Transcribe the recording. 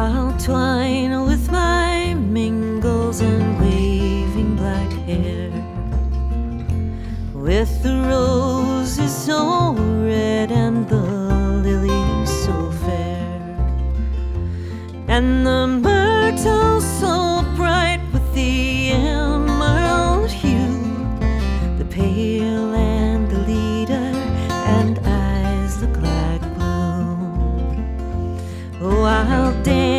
I'll twine with my mingles and waving black hair, with the roses so red and the lilies so fair, and the myrtle so bright, with the